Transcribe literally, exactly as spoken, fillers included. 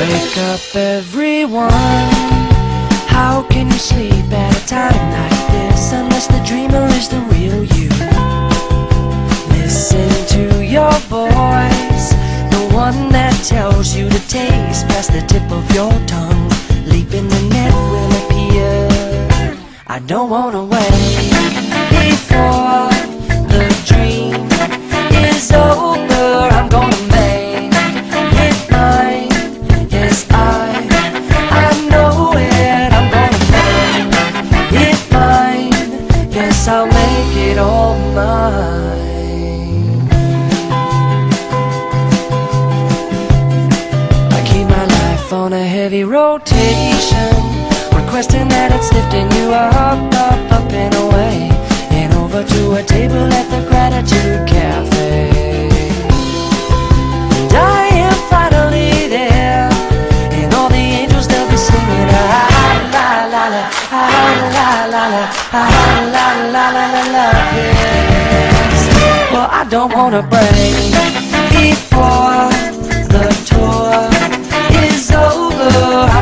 Wake up everyone, how can you sleep at a time like this unless the dreamer is the real you? Listen to your voice, the one that tells you to taste past the tip of your tongue. Leap in the net will appear. I don't wanna wait before the dream is over. I'm gonna make it mine. Yes, I, I know it. I'm gonna make it mine. Yes, I'll make it all mine. I keep my life on a heavy rotation, requesting that it's lifting you up, up, up and away, and over to a table at the Gratitude Cafe. And I am finally there, and all the angels, they'll be singing ah la la la, ah la la la, ah la la la la la. Yes. Well, I don't wanna break before the tour is over.